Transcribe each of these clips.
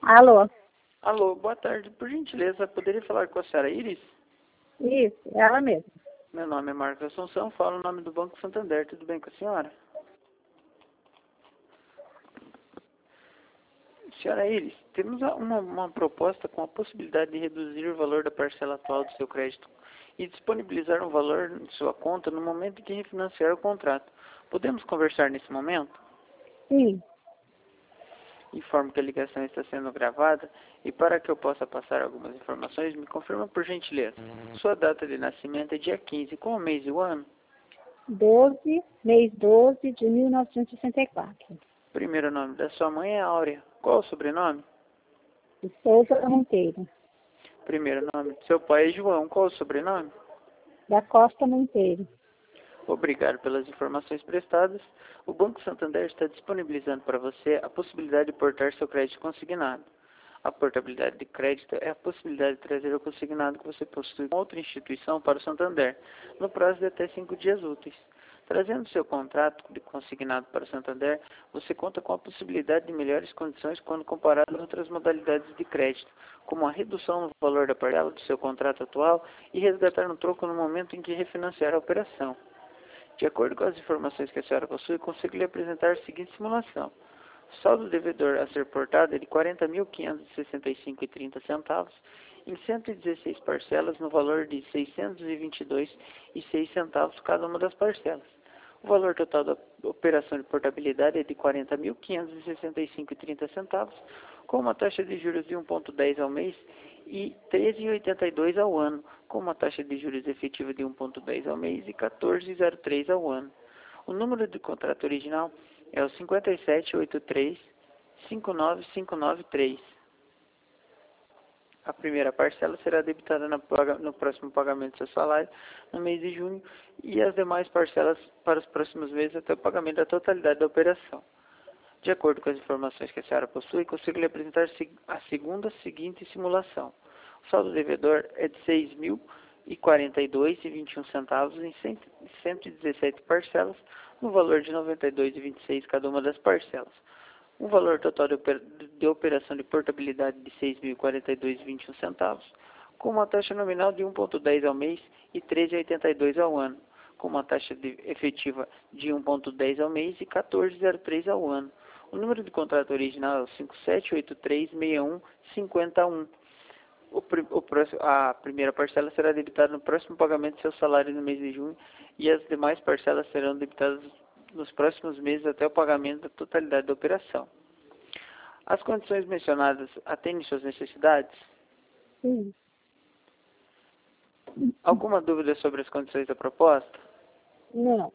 Alô? Alô, boa tarde. Por gentileza, poderia falar com a senhora Iris? Isso, ela mesma. Meu nome é Marcos Assunção, falo o nome do Banco Santander. Tudo bem com a senhora? Senhora Iris, temos uma proposta com a possibilidade de reduzir o valor da parcela atual do seu crédito e disponibilizar um valor em sua conta no momento em que refinanciar o contrato. Podemos conversar nesse momento? Sim, Informo que a ligação está sendo gravada e para que eu possa passar algumas informações, me confirma por gentileza. Sua data de nascimento é dia 15, qual o mês e o ano? 12, mês 12 de 1964. Primeiro nome da sua mãe é Áurea. Qual o sobrenome? De Souza Monteiro. Primeiro nome do seu pai é João. Qual o sobrenome? Da Costa Monteiro. Obrigado pelas informações prestadas. O Banco Santander está disponibilizando para você a possibilidade de portar seu crédito consignado. A portabilidade de crédito é a possibilidade de trazer o consignado que você possui com outra instituição para o Santander, no prazo de até 5 dias úteis. Trazendo seu contrato de consignado para o Santander, você conta com a possibilidade de melhores condições quando comparado a outras modalidades de crédito, como a redução no valor da parcela do seu contrato atual e resgatar no troco no momento em que refinanciar a operação. De acordo com as informações que a senhora possui, consigo lhe apresentar a seguinte simulação. O saldo devedor a ser portado é de R$ 40.565,30 em 116 parcelas no valor de R$ 622,06 cada uma das parcelas. O valor total da operação de portabilidade é de R$ 40.565,30, com uma taxa de juros de 1,10 ao mês e 13,82 ao ano, com uma taxa de juros efetiva de 1,10 ao mês e 14,03 ao ano. O número de contrato original é o 5783-59593. A primeira parcela será debitada no próximo pagamento do seu salário, no mês de junho, e as demais parcelas para os próximos meses até o pagamento da totalidade da operação. De acordo com as informações que a senhora possui, consigo lhe apresentar a seguinte simulação. O saldo devedor é de R$ 6.042,21 em 117 parcelas, no valor de R$ 92,26 cada uma das parcelas. Um valor total de operação de portabilidade de R$ 6.042,21, com uma taxa nominal de 1,10 ao mês e 13,82 ao ano, com uma taxa efetiva de 1,10 ao mês e 14,03 ao ano. O número de contrato original é o 57836151. A primeira parcela será debitada no próximo pagamento do seu salário no mês de junho e as demais parcelas serão debitadas nos próximos meses até o pagamento da totalidade da operação. As condições mencionadas atendem suas necessidades? sim. Alguma dúvida sobre as condições da proposta? Não,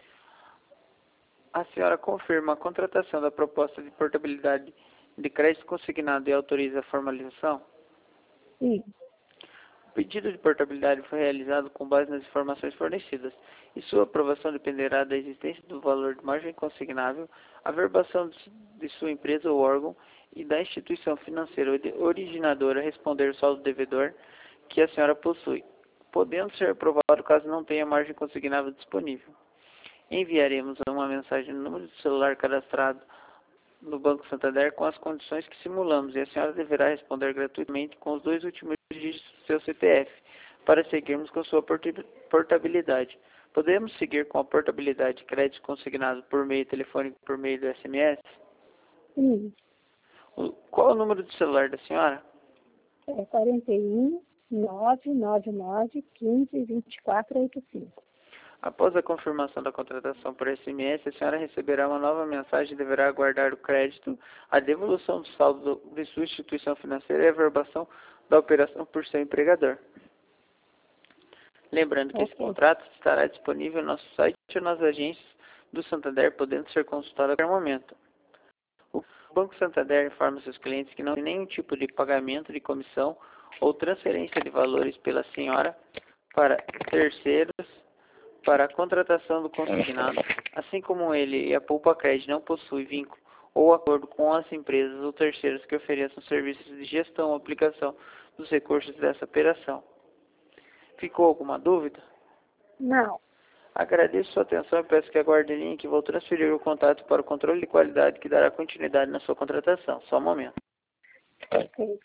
A senhora confirma a contratação da proposta de portabilidade de crédito consignado e autoriza a formalização? sim. O pedido de portabilidade foi realizado com base nas informações fornecidas e sua aprovação dependerá da existência do valor de margem consignável, a verbação de sua empresa ou órgão e da instituição financeira originadora responder o saldo devedor que a senhora possui, podendo ser aprovado caso não tenha margem consignável disponível. Enviaremos uma mensagem no número de celular cadastrado no Banco Santander com as condições que simulamos e a senhora deverá responder gratuitamente com os 2 últimos dígitos do seu CPF para seguirmos com sua portabilidade. Podemos seguir com a portabilidade de crédito consignado por meio telefônico por meio do SMS? Sim. Qual é o número do celular da senhora? É 41 999 15 24 85. Após a confirmação da contratação por SMS, a senhora receberá uma nova mensagem e deverá aguardar o crédito, a devolução do saldo de sua instituição financeira e a verbação da operação por seu empregador. Lembrando que esse contrato estará disponível no nosso site ou nas agências do Santander, podendo ser consultado a qualquer momento. O Banco Santander informa seus clientes que não tem nenhum tipo de pagamento de comissão ou transferência de valores pela senhora para terceiros para a contratação do consignado, assim como ele e a Poupa Crédito não possuem vínculo ou acordo com as empresas ou terceiros que ofereçam serviços de gestão ou aplicação dos recursos dessa operação. Ficou alguma dúvida? Não. Agradeço sua atenção e peço que aguarde em linha que vou transferir o contato para o controle de qualidade que dará continuidade na sua contratação. Só um momento. Ok.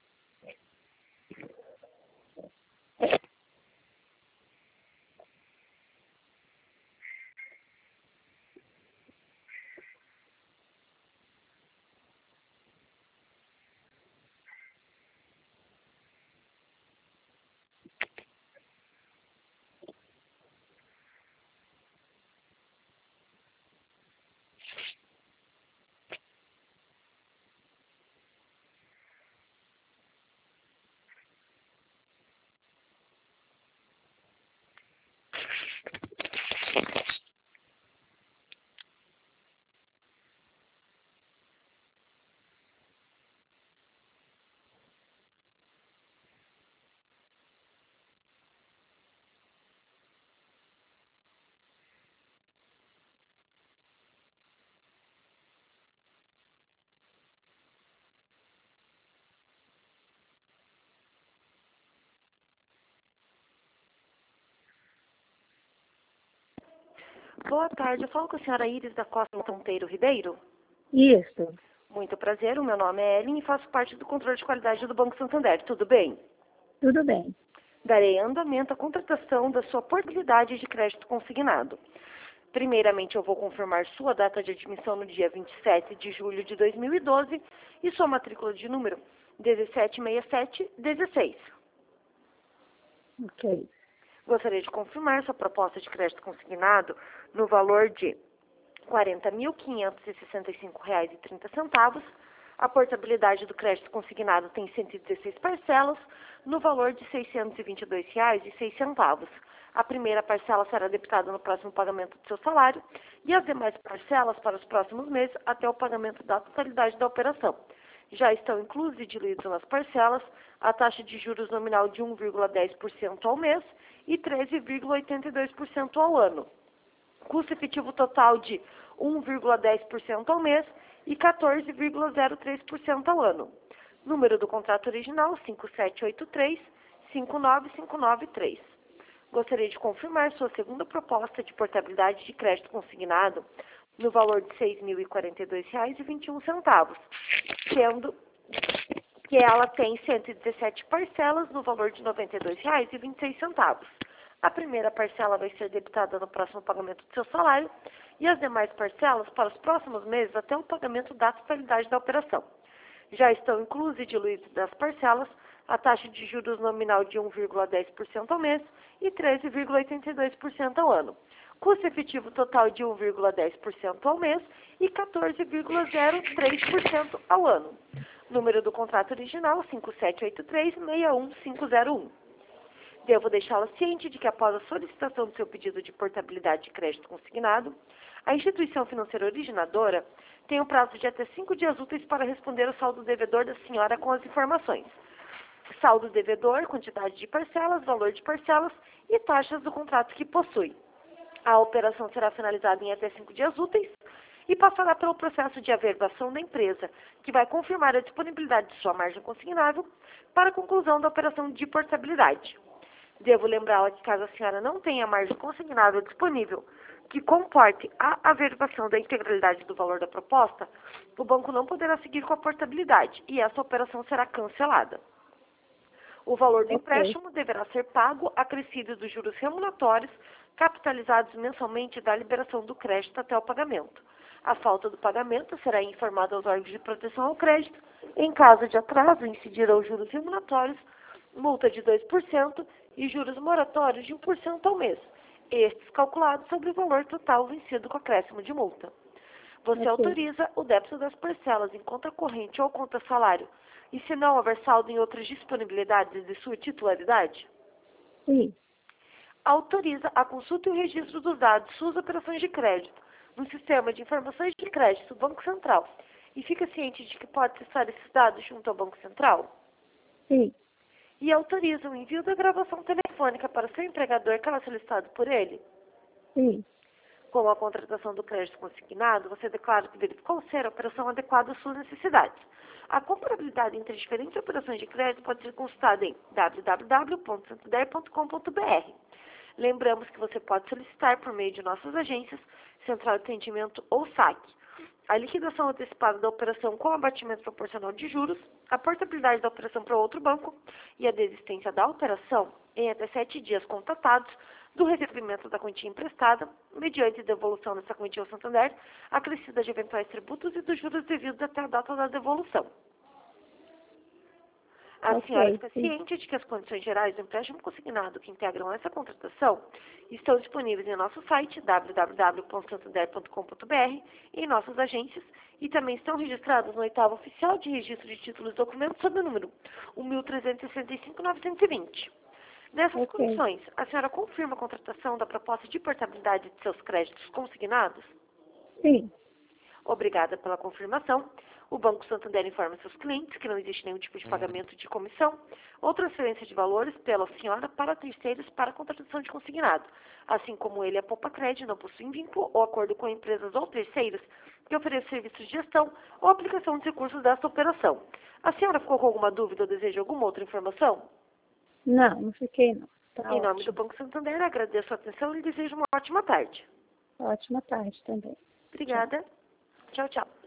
Boa tarde, eu falo com a senhora Iris da Costa Monteiro Ribeiro. Isso. Muito prazer, o meu nome é Ellen e faço parte do controle de qualidade do Banco Santander. Tudo bem? Tudo bem. Darei andamento à contratação da sua portabilidade de crédito consignado. Primeiramente, eu vou confirmar sua data de admissão no dia 27 de julho de 2012 e sua matrícula de número 176716. Ok. Gostaria de confirmar sua proposta de crédito consignado no valor de R$ 40.565,30. A portabilidade do crédito consignado tem 116 parcelas, no valor de R$ 622,06. A primeira parcela será debitada no próximo pagamento do seu salário e as demais parcelas para os próximos meses até o pagamento da totalidade da operação. Já estão inclusos e diluídos nas parcelas a taxa de juros nominal de 1,10% ao mês e 13,82% ao ano. Custo efetivo total de 1,10% ao mês e 14,03% ao ano. Número do contrato original 5783-59593. Gostaria de confirmar sua segunda proposta de portabilidade de crédito consignado no valor de R$ 6.042,21, sendo que ela tem 117 parcelas no valor de R$ 92,26. A primeira parcela vai ser debitada no próximo pagamento do seu salário e as demais parcelas para os próximos meses até o pagamento da totalidade da operação. Já estão inclusos e diluídos das parcelas a taxa de juros nominal de 1,10% ao mês e 13,82% ao ano. Custo efetivo total de 1,10% ao mês e 14,03% ao ano. Número do contrato original 5783-61501. Devo deixá-la ciente de que após a solicitação do seu pedido de portabilidade de crédito consignado, a instituição financeira originadora tem um prazo de até 5 dias úteis para responder ao saldo devedor da senhora com as informações: saldo devedor, quantidade de parcelas, valor de parcelas e taxas do contrato que possui. A operação será finalizada em até 5 dias úteis e passará pelo processo de averbação da empresa, que vai confirmar a disponibilidade de sua margem consignável para a conclusão da operação de portabilidade. Devo lembrá-la que caso a senhora não tenha margem consignável disponível que comporte a averbação da integralidade do valor da proposta, o banco não poderá seguir com a portabilidade e essa operação será cancelada. O valor do empréstimo deverá ser pago acrescido dos juros remuneratórios capitalizados mensalmente da liberação do crédito até o pagamento. A falta do pagamento será informada aos órgãos de proteção ao crédito. Em caso de atraso, incidirão juros remuneratórios, multa de 2% e juros moratórios de 1% ao mês, estes calculados sobre o valor total vencido com acréscimo de multa. Você autoriza o débito das parcelas em conta corrente ou conta salário, e se não houver saldo em outras disponibilidades de sua titularidade? Sim. Autoriza a consulta e o registro dos dados de suas operações de crédito no Sistema de Informações de Crédito do Banco Central e fica ciente de que pode acessar esses dados junto ao Banco Central? Sim. E autoriza o envio da gravação telefônica para seu empregador caso solicitado por ele? Sim. Com a contratação do crédito consignado, você declara que verificou ser a operação adequada às suas necessidades. A comparabilidade entre diferentes operações de crédito pode ser consultada em www.santander.com.br. Lembramos que você pode solicitar por meio de nossas agências, Central de Atendimento ou SAC. a liquidação antecipada da operação com abatimento proporcional de juros, a portabilidade da operação para outro banco e a desistência da operação em até 7 dias contatados do recebimento da quantia emprestada, mediante devolução dessa quantia ao Santander, acrescida de eventuais tributos e dos juros devidos até a data da devolução. A senhora fica ciente de que as condições gerais do empréstimo consignado que integram essa contratação estão disponíveis em nosso site www.santander.com.br e em nossas agências e também estão registradas no 8º Oficial de Registro de Títulos e Documentos sob o número 1365-920. Nessas condições, a senhora confirma a contratação da proposta de portabilidade de seus créditos consignados? Sim. Obrigada pela confirmação. O Banco Santander informa seus clientes que não existe nenhum tipo de pagamento de comissão ou transferência de valores pela senhora para terceiros para a contratação de consignado, assim como ele, a Poupa Cred, não possui vínculo ou acordo com empresas ou terceiros que ofereçam serviços de gestão ou aplicação de recursos desta operação. A senhora ficou com alguma dúvida ou deseja alguma outra informação? Não fiquei não. Tá Em nome ótimo. do Banco Santander, agradeço a atenção e desejo uma ótima tarde. Ótima tarde também. Obrigada. Tchau, tchau.